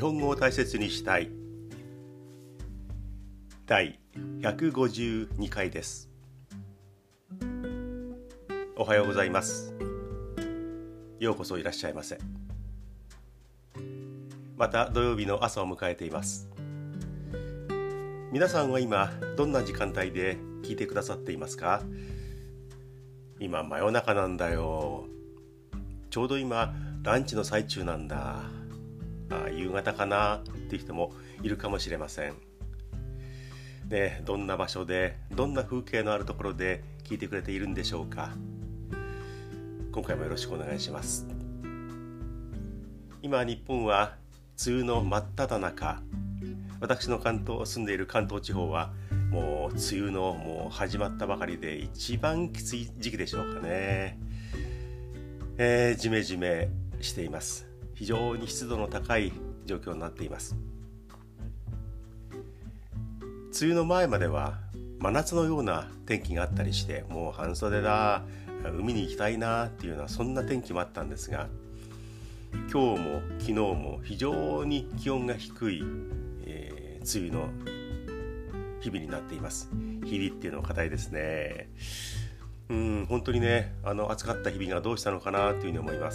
本語を大切にしたい第152回です。おはようございます。ようこそいらっしゃいませ。また土曜日の朝を迎えています。皆さんは今どんな時間帯で聞いてくださっていますか？今真夜中なんだよ。ちょうど今ランチの最中なんだ。夕方かなっていう人もいるかもしれません。ね、どんな場所でどんな風景のあるところで聞いてくれているんでしょうか。今回もよろしくお願いします。今日本は梅雨の真っ只中。私の住んでいる関東地方はもう梅雨のもう始まったばかりで一番きつい時期でしょうかね。ジメジメしています。非常に湿度の高い状況になっています。梅雨の前までは真夏のような天気があったりして、もう半袖だ、海に行きたいなっていうようなそんな天気もあったんですが、今日も昨日も非常に気温が低い、梅雨の日々になっています。日々っていうのは硬いですね。本当にね、暑かった日々がどうしたのかなというふうに思います。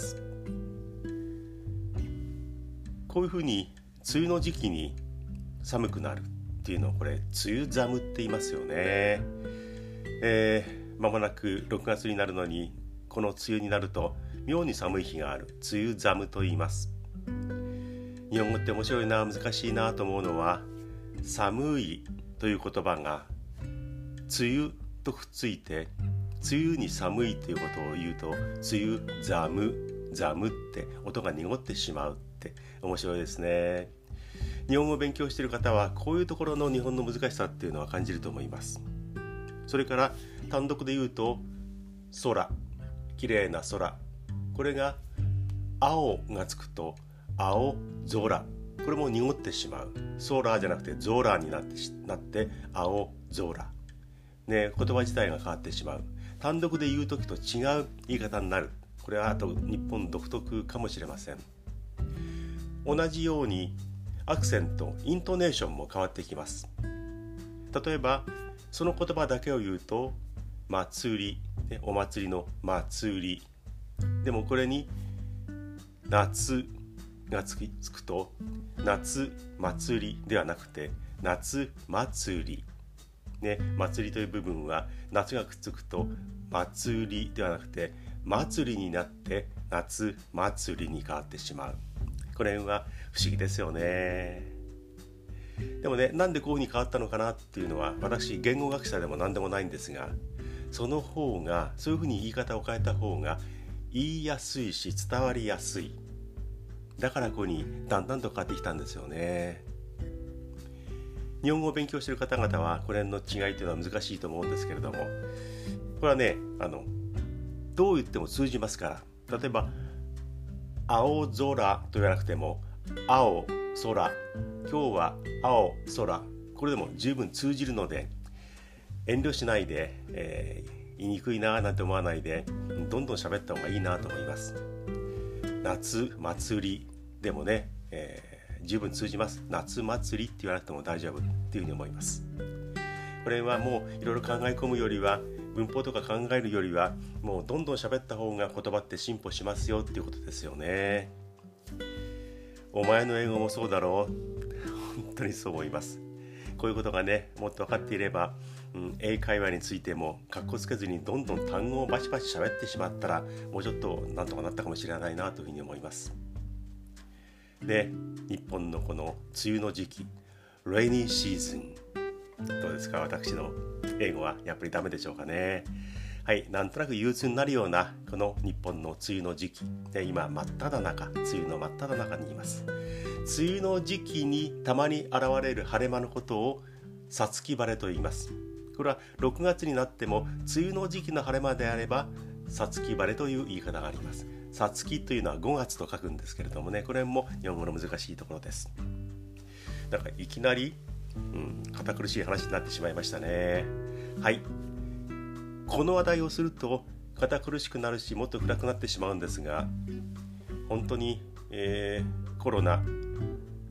こういうふうに梅雨の時期に寒くなるっていうのをこれ梅雨寒って言いますよね。間もなく6月になるのに、この梅雨になると妙に寒い日がある。梅雨寒と言います。日本語って面白いな、難しいなと思うのは、寒いという言葉が梅雨とくっついて、梅雨に寒いということを言うと梅雨寒って音が濁ってしまうって面白いですね。日本語を勉強している方はこういうところの日本の難しさっていうのは感じると思います。それから単独で言うと空、綺麗な空、これが青がつくと青空、これも濁ってしまう。空じゃなくてゾーラになって青空、ね、言葉自体が変わってしまう。単独で言うときと違う言い方になる。これはあと日本独特かもしれません。同じようにアクセント、イントネーションも変わってきます。例えばその言葉だけを言うと祭り、お祭りの祭りでも、これに夏がつくと夏祭りではなくて夏祭り、祭りという部分は夏がくっつくと祭りではなくて祭りになって夏祭りに変わってしまう。この辺は不思議ですよね。でもね、なんでこういう風に変わったのかなっていうのは、私言語学者でも何でもないんですが、その方がそういう風に言い方を変えた方が言いやすいし伝わりやすい。だからここにだんだんと変わってきたんですよね。日本語を勉強している方々はこれの違いというのは難しいと思うんですけれども、これはね、どう言っても通じますから。例えば青空と言わなくても青空、今日は青空、これでも十分通じるので、遠慮しないで、言いにくいななんて思わないで、どんどん喋った方がいいなと思います。夏祭りでもね、十分通じます。夏祭りって言わなくても大丈夫っていうふうに思います。これはもういろいろ考え込むよりは、文法とか考えるよりは、もうどんどん喋った方が言葉って進歩しますよっていうことですよね。お前の英語もそうだろう。本当にそう思います。こういうことがね、もっと分かっていれば、英会話についてもかっこつけずにどんどん単語をバチバチ喋ってしまったら、もうちょっとなんとかなったかもしれないなというふうに思います。で、日本のこの梅雨の時期、レイニーシーズン、どうですか？私の英語はやっぱりダメでしょうかね。はい、なんとなく憂鬱になるようなこの日本の梅雨の時期で、今真っ只中、梅雨の真っ只中にいます。梅雨の時期にたまに現れる晴れ間のことを五月晴れと言います。これは6月になっても梅雨の時期の晴れ間であれば五月晴れという言い方があります。五月というのは5月と書くんですけれどもね、これも日本語の難しいところです。だからいきなり堅苦しい話になってしまいましたね。はい、この話題をすると堅苦しくなるし、もっと暗くなってしまうんですが、本当に、コロナ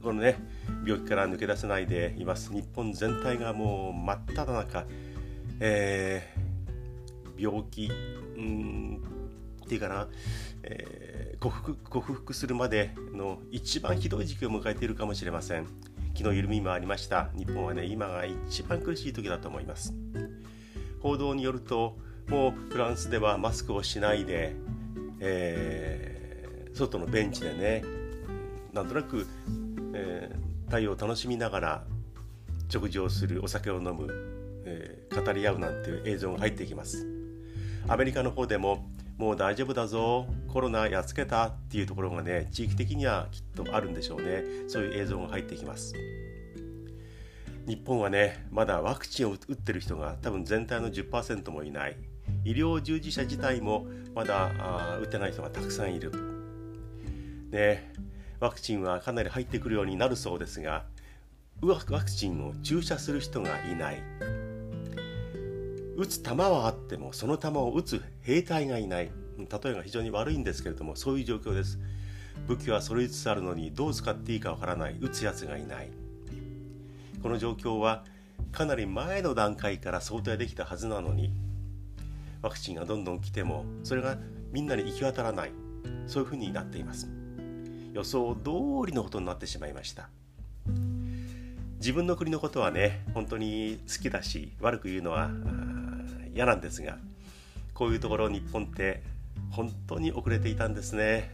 このね病気から抜け出せないでいます。日本全体がもう真っ只中、病気っていうかな、克服するまでの一番ひどい時期を迎えているかもしれません。気の緩みもありました。日本はね今が一番苦しい時だと思います。報道によるともうフランスではマスクをしないで、外のベンチでねなんとなく、太陽を楽しみながら食事をする、お酒を飲む、語り合うなんていう映像が入ってきます。アメリカの方でももう大丈夫だぞ、コロナやっつけたっていうところがね地域的にはきっとあるんでしょうね。そういう映像が入ってきます。日本はねまだワクチンを打ってる人が多分全体の 10% もいない。医療従事者自体もまだ打ってない人がたくさんいる。でワクチンはかなり入ってくるようになるそうですが、ワクチンを注射する人がいない。打つ弾はあってもその弾を打つ兵隊がいない。例えが非常に悪いんですけれどもそういう状況です。武器は揃いつつあるのにどう使っていいかわからない、打つやつがいない。この状況はかなり前の段階から想定できたはずなのに、ワクチンがどんどん来てもそれがみんなに行き渡らない、そういうふうになっています。予想通りのことになってしまいました。自分の国のことはね本当に好きだし悪く言うのは嫌なんですが、こういうところ日本って本当に遅れていたんですね。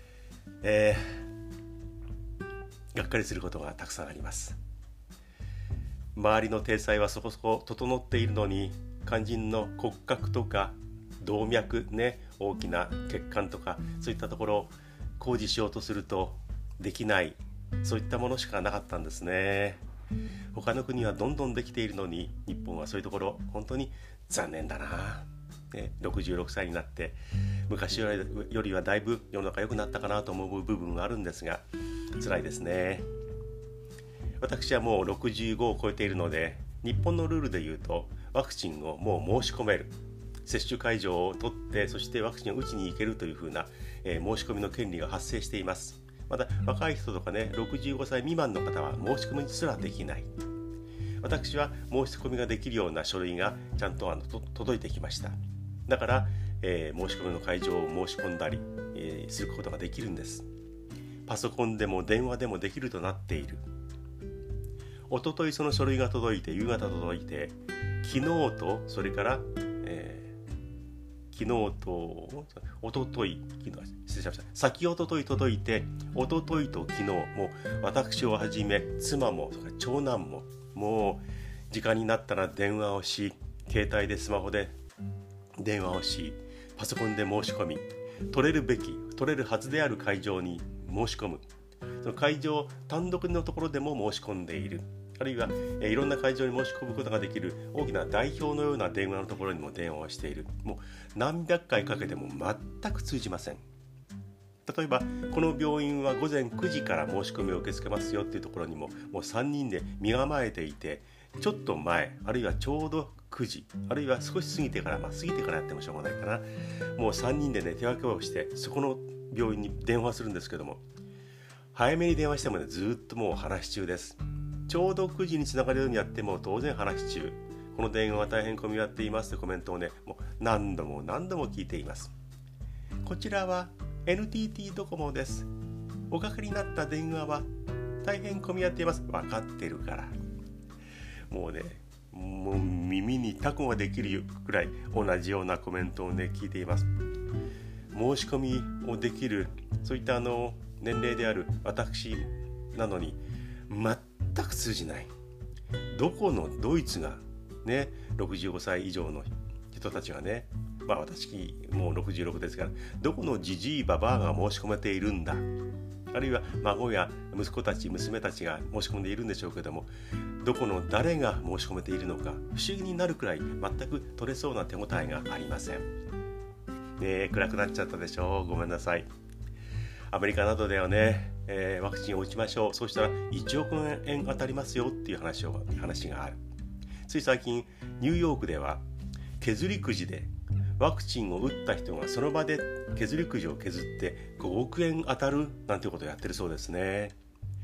がっかりすることがたくさんあります。周りの体裁はそこそこ整っているのに、肝心の骨格とか動脈ね、大きな血管とかそういったところを工事しようとするとできない、そういったものしかなかったんですね。他の国はどんどんできているのに日本はそういうところ本当に残念だな、66歳になって昔よりはだいぶ世の中良くなったかなと思う部分があるんですが辛いですね。私はもう65を超えているので、日本のルールでいうとワクチンをもう申し込める、接種会場を取ってそしてワクチンを打ちに行けるというふうな、申し込みの権利が発生しています。また若い人とかね65歳未満の方は申し込みすらできない。私は申し込みができるような書類がちゃんと届いてきました。だから、申し込みの会場を申し込んだり、することができるんです。パソコンでも電話でもできるとなっている。おとといその書類が届いて、夕方届いて、昨日とそれから昨日とおととい、失礼しました。先おととい届いて、おとといと昨日、もう私をはじめ妻も長男ももう時間になったら電話をし、携帯でスマホで電話をし、パソコンで申し込み、取れるはずである会場に申し込む。その会場単独のところでも申し込んでいる。あるいはいろんな会場に申し込むことができる大きな代表のような電話のところにも電話をしている。もう何百回かけても全く通じません。例えばこの病院は午前9時から申し込みを受け付けますよっていうところにももう3人で身構えていて、ちょっと前あるいはちょうど9時あるいは少し過ぎてから、過ぎてからやってもしょうがないかな、もう3人でね手分けをしてそこの病院に電話するんですけども、早めに電話してもねずっともう話し中です。ちょうど9時につながるようにやっても当然話し中。この電話は大変混み合っていますとコメントをねもう何度も聞いています。こちらは NTT ドコモです。おかけになった電話は大変混み合っています。分かってるから。もうねもう耳にタコができるくらい同じようなコメントをね聞いています。申し込みをできるそういった年齢である私なのに全く通じない。どこのドイツがね65歳以上の人たちがね、私もう66ですから、どこのじじいばばあが申し込めているんだ、あるいは孫や息子たち娘たちが申し込んでいるんでしょうけども、どこの誰が申し込めているのか不思議になるくらい全く取れそうな手応えがありませんね。暗くなっちゃったでしょう、ごめんなさい。アメリカなどではね、ワクチンを打ちましょう、そうしたら1億円当たりますよっていう話がある。つい最近ニューヨークでは削りくじでワクチンを打った人がその場で削りくじを削って5億円当たるなんてことをやってるそうですね。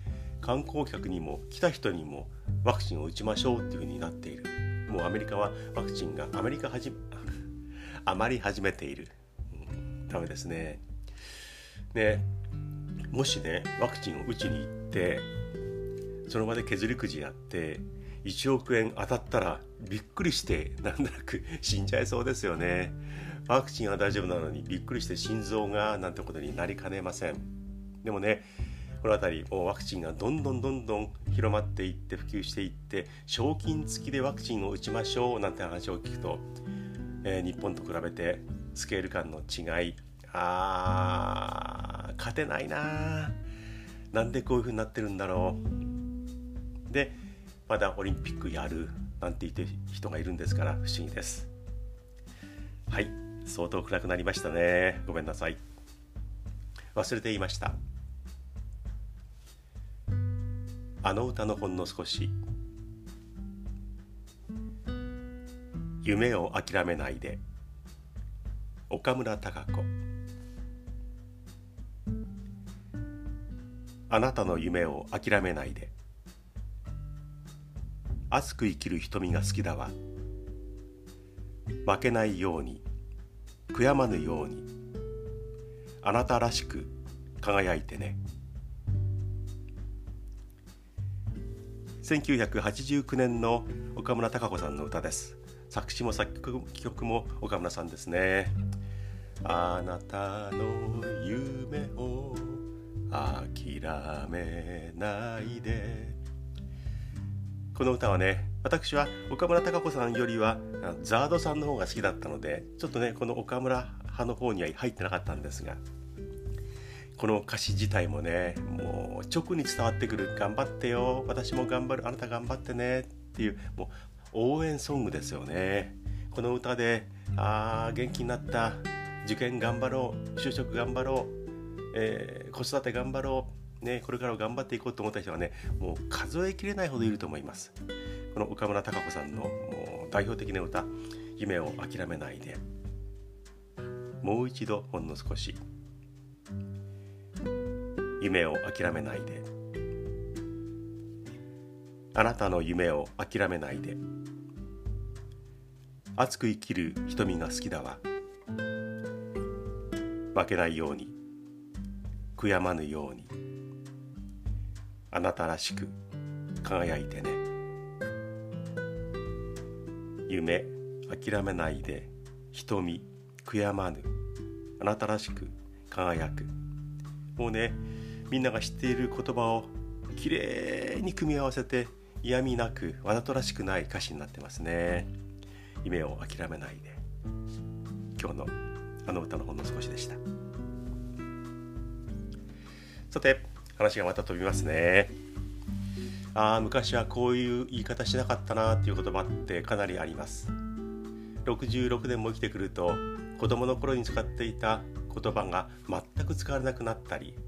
観光客にも来た人にもワクチンを打ちましょうっていう風になっている。もうアメリカはワクチンが余り始めている、ダメですね。でもしねワクチンを打ちに行ってその場で削りくじやって1億円当たったらびっくりしてなんとなく死んじゃいそうですよね。ワクチンは大丈夫なのにびっくりして心臓がなんてことになりかねません。でもねこのあたりもうワクチンがどんどん広まっていって普及していって賞金付きでワクチンを打ちましょうなんて話を聞くと、日本と比べてスケール感の違い勝てないな。なんでこういう風になってるんだろう。でまだオリンピックやるなんて言ってる人がいるんですから不思議です。はい、相当暗くなりましたね。ごめんなさい。忘れていました。あの歌のほんの少し。夢を諦めないで、岡村孝子。あなたの夢を諦めないで、熱く生きる瞳が好きだわ。負けないように、悔やまぬように、あなたらしく輝いてね。1989年の岡村孝子さんの歌です。作詞も作曲も岡村さんですね。あなたの夢を諦めないで。この歌はね、私は岡村孝子さんよりはザードさんの方が好きだったので、ちょっとねこの岡村派の方には入ってなかったんですが、この歌詞自体もねもう直に伝わってくる。頑張ってよ、私も頑張る、あなた頑張ってねっていう、もう応援ソングですよね。この歌で元気になった、受験頑張ろう、就職頑張ろう、子育て頑張ろう、ね、これから頑張っていこうと思った人はねもう数えきれないほどいると思います。この岡村孝子さんのもう代表的な歌、夢を諦めないで、もう一度ほんの少し、夢を諦めないで、あなたの夢を諦めないで、熱く生きる瞳が好きだわ。負けないように、悔やまぬように、あなたらしく輝いてね。夢諦めないで、瞳悔やまぬ、あなたらしく輝く。もうねみんなが知っている言葉をきれいに組み合わせて嫌味なくわざとらしくない歌詞になってますね。夢を諦めないで。今日のあの歌のほんの少しでした。さて話がまた飛びますね。昔はこういう言い方しなかったなっていう言葉ってかなりあります。66年も生きてくると子供の頃に使っていた言葉が全く使われなくなったり、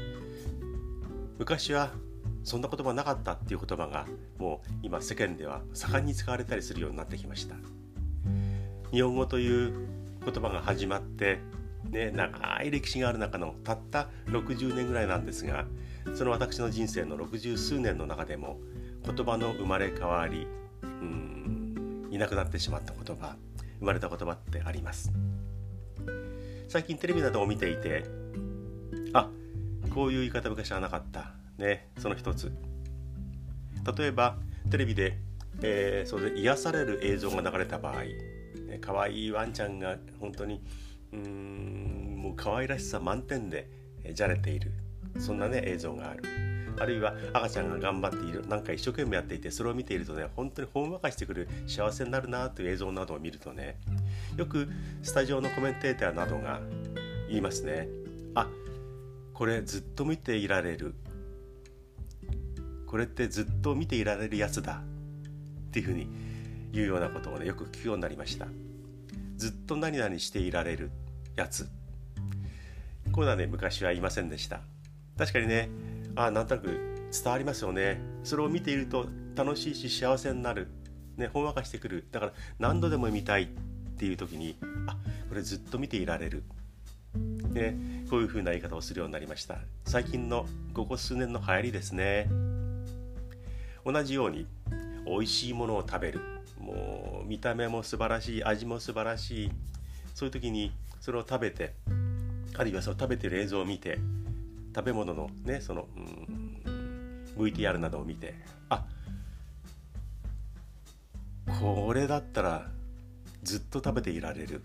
昔はそんな言葉なかったっていう言葉がもう今世間では盛んに使われたりするようになってきました。日本語という言葉が始まってね、長い歴史がある中のたった60年ぐらいなんですが、その私の人生の60数年の中でも言葉の生まれ変わり、いなくなってしまった言葉、生まれた言葉ってあります。最近テレビなどを見ていて、こういう言い方昔はなかったね。その一つ、例えばテレビで、それで癒される映像が流れた場合、可愛いワンちゃんが本当にもう可愛らしさ満点でじゃれている、そんなね映像がある。あるいは赤ちゃんが頑張っている、なんか一生懸命やっていて、それを見ているとね本当にほんわかしてくる、幸せになるなという映像などを見るとね、よくスタジオのコメンテーターなどが言いますね。これずっと見ていられる、これってずっと見ていられるやつだっていうふうに言うようなことをねよく聞くようになりました。ずっと何々していられるやつ、こういうのはね昔は言いませんでした。確かにねなんとなく伝わりますよね。それを見ていると楽しいし幸せになる、ほんわかしてくる。だから何度でも見たいっていう時にこれずっと見ていられる、こういう風な言い方をするようになりました。最近のここ数年の流行りですね。 同じように美味しいものを食べる、もう見た目も素晴らしい、味も素晴らしい、そういう時にそれを食べて、あるいはその食べてる映像を見て、食べ物のねその、VTR などを見て、これだったらずっと食べていられる、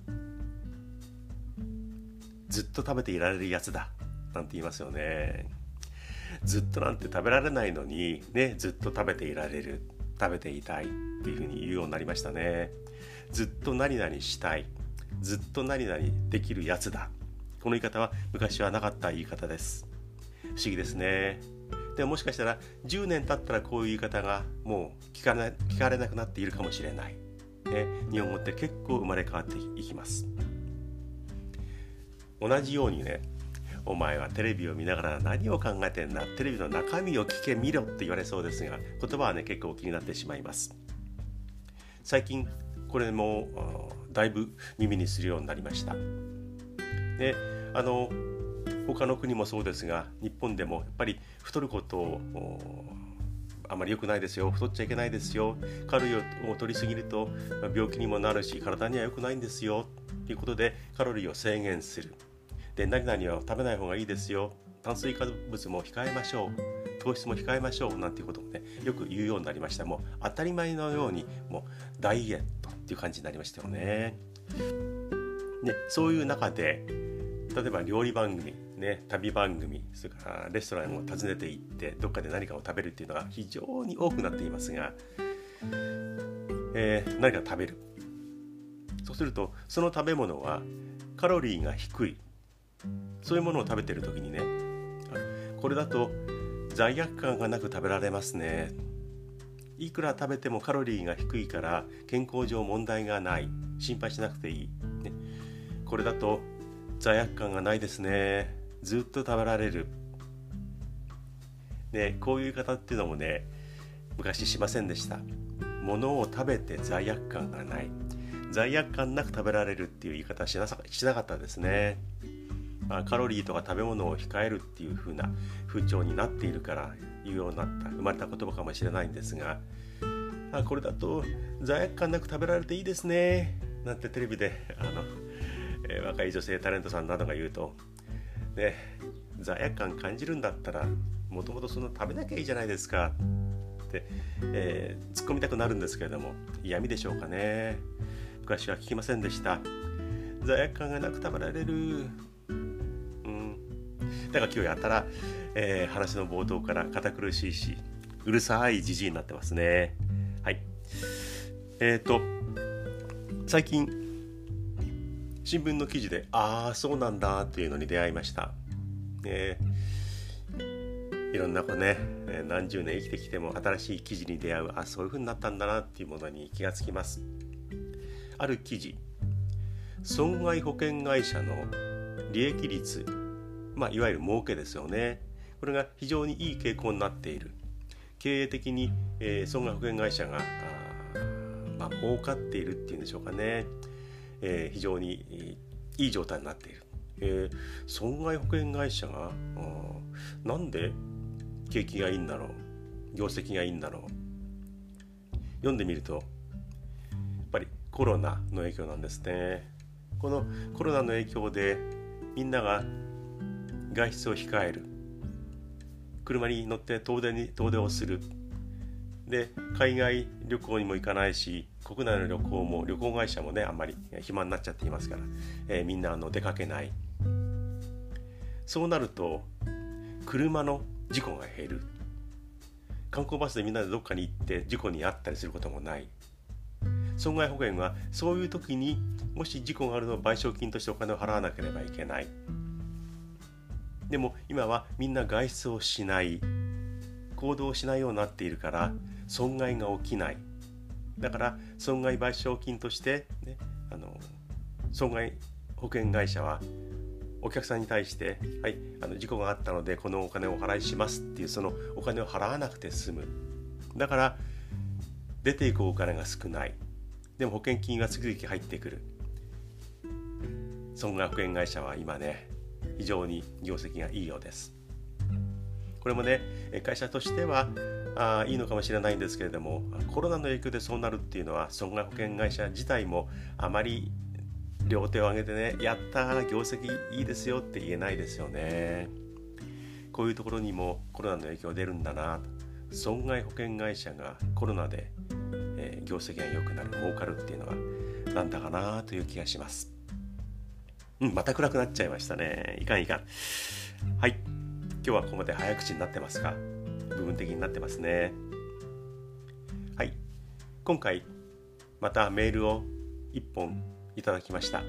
ずっと食べていられるやつだなんて言いますよね。ずっとなんて食べられないのにね、ずっと食べていられる、食べていたいっていうふうに言うようになりましたね。ずっと何々したい、ずっと何々できるやつだ、この言い方は昔はなかった言い方です。不思議ですね。でももしかしたら10年経ったらこういう言い方がもう聞かれなくなっているかもしれない、ね、日本語って結構生まれ変わっていきます。同じようにね、お前はテレビを見ながら何を考えてんだ、テレビの中身を聞け見ろって言われそうですが、言葉はね結構気になってしまいます。最近これもだいぶ耳にするようになりました。で、他の国もそうですが、日本でもやっぱり太ることをあまり良くないですよ、太っちゃいけないですよ、カロリーを取りすぎると病気にもなるし体には良くないんですよということでカロリーを制限する。で、何々は食べない方がいいですよ、炭水化物も控えましょう、糖質も控えましょうなんていうことをねよく言うようになりました。もう当たり前のようにもうダイエットっていう感じになりましたよね。で、そういう中で例えば料理番組ね、旅番組、それからレストランを訪ねて行ってどっかで何かを食べるっていうのが非常に多くなっていますが、何か食べる、そうするとその食べ物はカロリーが低い、そういうものを食べている時にね、これだと罪悪感がなく食べられますね、いくら食べてもカロリーが低いから健康上問題がない、心配しなくていい、ね、これだと罪悪感がないですね、ずっと食べられる、ね、こういう言い方っていうのもね昔しませんでした。物を食べて罪悪感がない、罪悪感なく食べられるっていう言い方はしなかったですね。カロリーとか食べ物を控えるっていう風な風潮になっているから言うようになった生まれた言葉かもしれないんですが、これだと罪悪感なく食べられていいですねなんてテレビで若い女性タレントさんなどが言うと、ね、罪悪感感じるんだったらもともとその食べなきゃいいじゃないですかって、突っ込みたくなるんですけれども、嫌味でしょうかね。昔は聞きませんでした。罪悪感がなく食べられる、だから今日やったら、話の冒頭から堅苦しいしうるさいじじいになってますね。はい。最近新聞の記事でそうなんだっていうのに出会いました。いろんなね、何十年生きてきても新しい記事に出会う、そういう風になったんだなっていうものに気がつきます。ある記事、損害保険会社の利益率、いわゆる儲けですよね、これが非常にいい傾向になっている。経営的に、損害保険会社が儲かっているっていうんでしょうかね、非常にいい状態になっている。損害保険会社がなんで景気がいいんだろう、業績がいいんだろう。読んでみるとやっぱりコロナの影響なんですね。このコロナの影響でみんなが外出を控える、車に乗って遠出をする、で海外旅行にも行かないし、国内の旅行会社もねあんまり暇になっちゃっていますから、みんな出かけない。そうなると車の事故が減る。観光バスでみんなでどっかに行って事故に遭ったりすることもない。損害保険はそういう時にもし事故があるのを賠償金としてお金を払わなければいけない。でも今はみんな外出をしない、行動をしないようになっているから損害が起きない。だから損害賠償金として、ね、損害保険会社はお客さんに対して、事故があったのでこのお金をお払いしますっていう、そのお金を払わなくて済む。だから出ていくお金が少ない。でも保険金が次々入ってくる。損害保険会社は今ね非常に業績がいいようです。これもね会社としてはいいのかもしれないんですけれども、コロナの影響でそうなるっていうのは損害保険会社自体もあまり両手を挙げてね、やったー業績いいですよって言えないですよね。こういうところにもコロナの影響出るんだな。損害保険会社がコロナで、業績が良くなる、儲かるっていうのはなんだかなという気がします。また暗くなっちゃいましたね。いかん。はい、今日はここまで早口になってますか？部分的になってますね。はい、今回またメールを1本いただきました。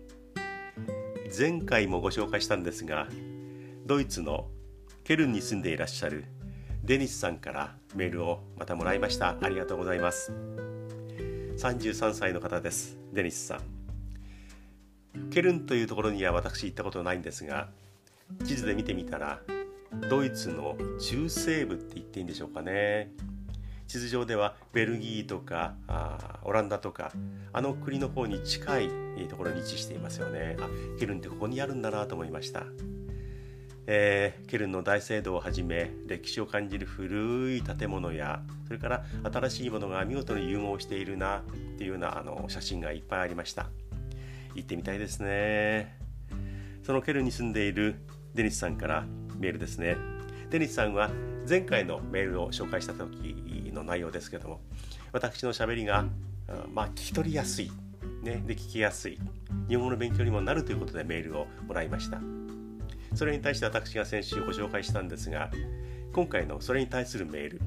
前回もご紹介したんですが、ドイツのケルンに住んでいらっしゃるデニスさんからメールをまたもらいました。ありがとうございます。33歳の方です。デニスさん。ケルンというところには私行ったことないんですが、地図で見てみたらドイツの中西部って言っていいんでしょうかね。地図上ではベルギーとかオランダとかあの国の方に近いところに位置していますよね。ケルンってここにあるんだなと思いました。ケルンの大聖堂をはじめ歴史を感じる古い建物や、それから新しいものが見事に融合しているなっていうような写真がいっぱいありました。行ってみたいですね。そのケルンに住んでいるデニスさんからメールですね。デニスさんは前回のメールを紹介した時の内容ですけども、私のしゃべりが聞き取りやすい、で聞きやすい、日本語の勉強にもなるということでメールをもらいました。それに対して私が先週ご紹介したんですが、今回のそれに対するメール、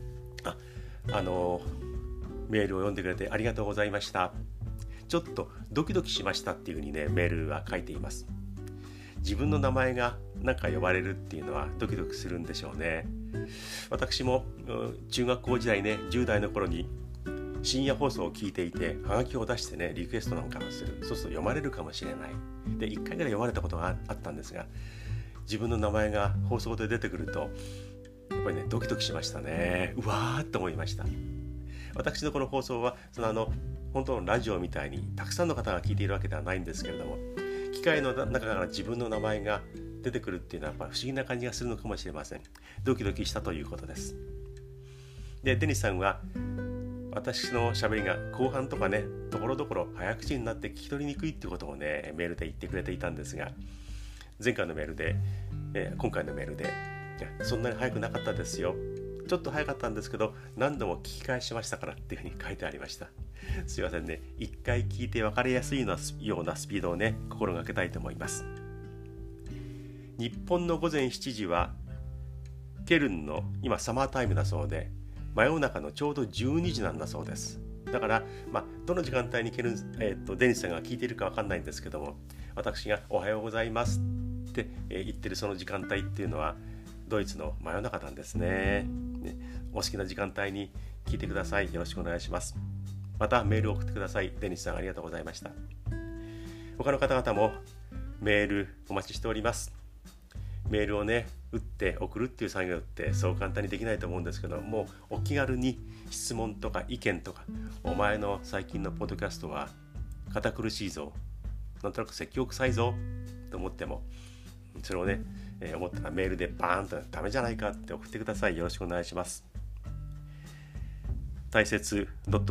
メールを読んでくれてありがとうございました。ちょっとドキドキしましたっていうふうにね、メールは書いています。自分の名前がなんか呼ばれるっていうのはドキドキするんでしょうね。私も中学校時代ね、10代の頃に深夜放送を聞いていて、ハガキを出してね、リクエストなんかをする。そうすると読まれるかもしれない。で、1回ぐらい読まれたことがあったんですが、自分の名前が放送で出てくると、やっぱりね、ドキドキしましたね。うわーって思いました。私のこの放送は、本当のラジオみたいにたくさんの方が聞いているわけではないんですけれども、機械の中から自分の名前が出てくるっていうのはやっぱ不思議な感じがするのかもしれません。ドキドキしたということです。で、デニスさんは私のしゃべりが後半とかね、ところどころ早口になって聞き取りにくいってことをね、メールで言ってくれていたんですが、前回のメールで、今回のメールで、そんなに早くなかったですよ、ちょっと早かったんですけど何度も聞き返しましたからっていうふうに書いてありました。すいませんね、一回聞いて分かりやすいようなスピードをね、心がけたいと思います。日本の午前7時はケルンの今サマータイムだそうで、真夜中のちょうど12時なんだそうです。だから、どの時間帯にデニスさんが聞いているか分かんないんですけども、私がおはようございますって言ってるその時間帯っていうのはドイツの真夜中なんですね。お好きな時間帯に聞いてください。よろしくお願いします。またメールを送ってください。デニスさんありがとうございました。他の方々もメールお待ちしております。メールをね、打って送るっていう作業ってそう簡単にできないと思うんですけども、お気軽に質問とか意見とか、お前の最近のポッドキャストは堅苦しいぞ、なんとなく説教臭いぞと思っても、それをね、思ったらメールでバーンとダメじゃないかって送ってください。よろしくお願いします。大切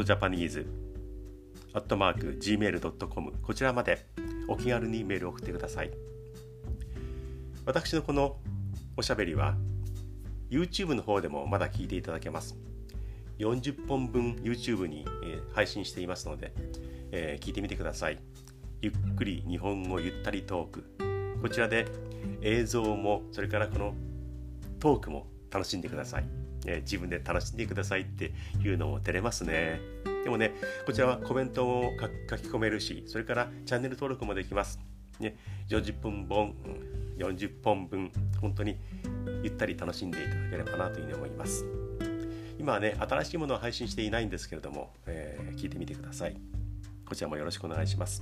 .japanese@gmail.com こちらまでお気軽にメールを送ってください。私のこのおしゃべりは YouTube の方でもまだ聞いていただけます。40本分 YouTube に配信していますので、聞いてみてください。ゆっくり日本語ゆったりトーク、こちらで映像もそれからこのトークも楽しんでください。自分で楽しんでくださいっていうのも照れますね。でもね、こちらはコメントも書き込めるし、それからチャンネル登録もできます。40本分本当にゆったり楽しんでいただければなというふうに思います。今はね、新しいものを配信していないんですけれども、聞いてみてください。こちらもよろしくお願いします。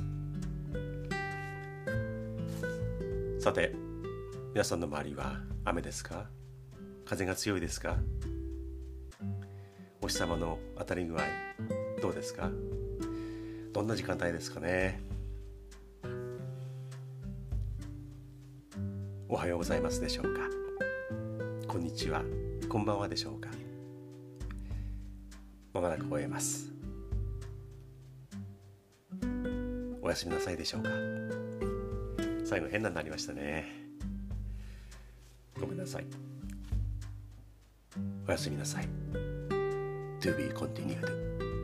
さて、皆さんの周りは雨ですか？風が強いですか？お日様の当たり具合どうですか？どんな時間帯ですかね？おはようございますでしょうか？こんにちは、こんばんはでしょうか？ まもなく終えます。おやすみなさいでしょうか。最後変なになりましたね。ごめんなさい。おやすみなさい。To be continued。